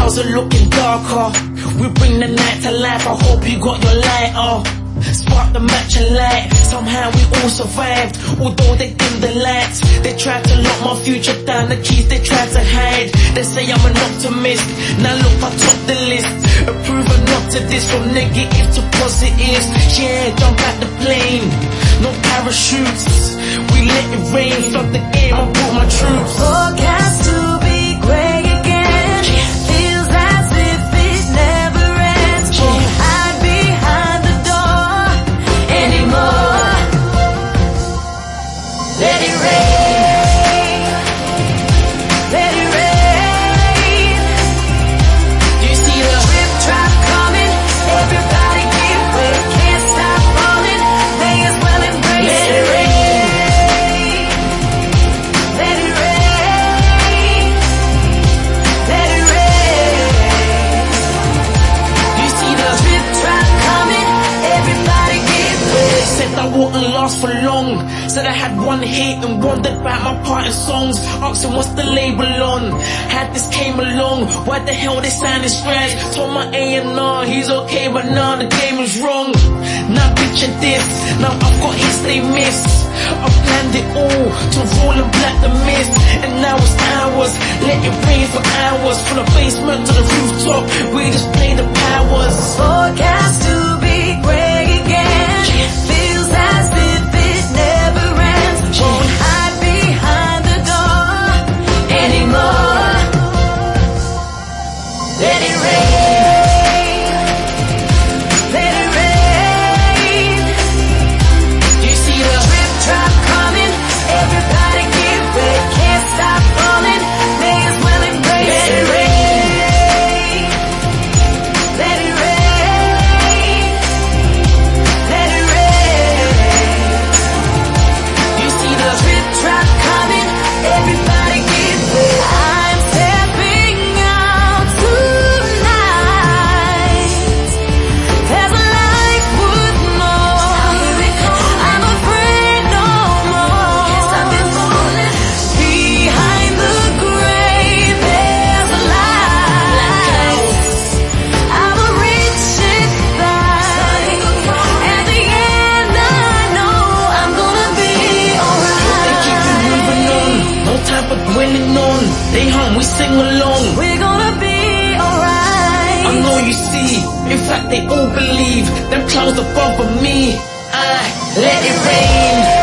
clouds are looking darker. We bring the night to life, I hope you got your lighter. Spark the match and light, somehow we all survived. Although they dim the lights, they tried to lock my future down, the keys they tried to hide. They say I'm an optimist, now look I top the list. A proven up to this, from negative to positives. Yeah, jump out the plane, no parachutes. We let it rain, flood the game, I brought my troops. Forecast to be grey again, feels as if it never ends. Won't hide behind the door anymore. Let it rain, let it rain. Do you see the Drip drop coming, everybody give way, can't stop falling, may as well embrace Let it. it rain. Let it rain, let it rain. Do you see the Drip drop coming, everybody give way. They said I wouldn't last for long, said I had one hit and wondered about my part in songs. Asking what's the label on, had this came along, why the hell they sounding strange. Told my A&R he's okay, but nah, the game is wrong. Now picture this, now I've got hits they miss. I planned it all to roll and black the mist, and now it's ours. Let it rain for hours, from the basement to the rooftop, we just play the powers. Forecast to be grey again, feels as if it never ends. Won't hide behind the door anymore. Let it rain, let it rain. Do you see the Drip drop coming, everybody give way, can't stop falling, may as well embrace Let it. it rain. Let it rain, let it rain. Do you see the Drip drop coming, everybody give way. I'm stepping out tonight. There's a life worth more. I'm afraid no more. Behind the grave there's a light. I will reach it back. At the end I know I'm gonna be They keep it moving on, alright. no time for dwelling on. They hum, we sing along. We're gonna be alright. I know you see, in fact they all believe. Them clouds above me, I let it rain.